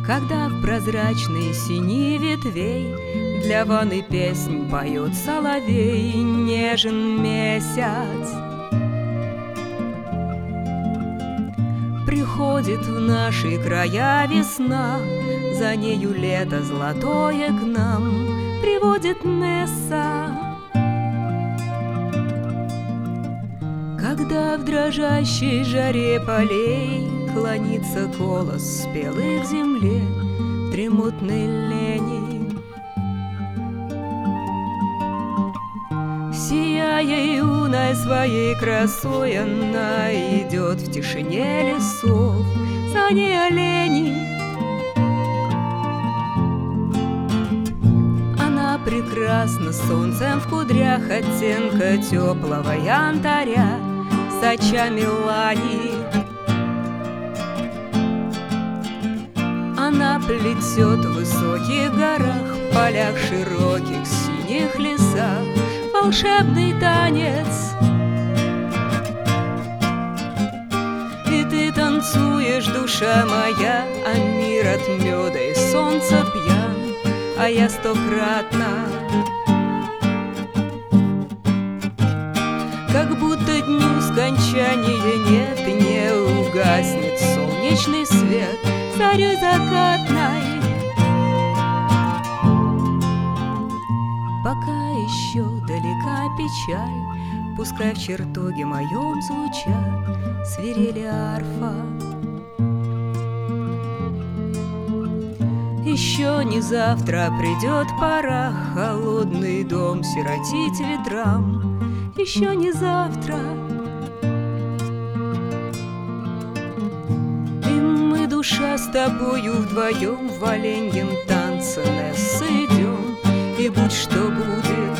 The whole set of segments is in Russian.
Когда в прозрачной синей ветвей для ваны песнь поет соловей, нежен месяц. Приходит в наши края весна, за нею лето золотое к нам приводит Несса. Когда в дрожащей жаре полей клонится колос спелый к земле в дремотной лени, сияя юной своей красой, она идет в тишине лесов, за ней олени. Она прекрасна солнцем в кудрях оттенка теплого янтаря, с очами лани. Она плетет в высоких горах, полях широких, синих лесах волшебный танец. И ты танцуешь, душа моя, а мир от меда и солнца пьян, а я стократно. Как будто дню скончания нет, и не угаснет солнечный свет зарей закатной. Пока еще далека печаль, пускай в чертоге моем звучат свирели арфа. Еще не завтра придет пора холодный дом сиротить ветрам. Еще не завтра. И мы, душа, с тобою вдвоем в оленьем танце Нессы идем, и будь что будет.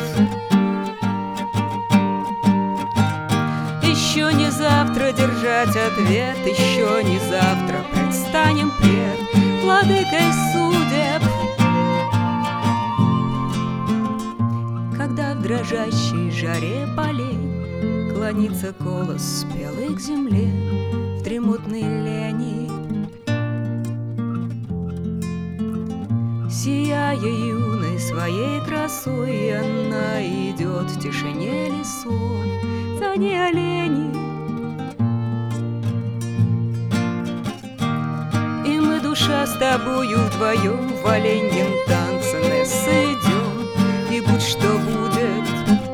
Еще не завтра держать ответ, еще не завтра предстанем пред владыкой судеб. Когда в дрожащей жаре полей клонится колос спелый к земле в дремотной лени, сияя юной своей красой, она идет в тишине лесов, за ней олени. И мы, душа, с тобою вдвоем в оленьем танце Нессы идем, и будь что будет.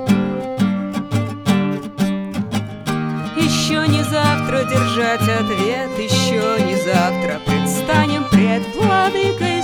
Еще не завтра держать ответ, еще не завтра предстанем пред владыкой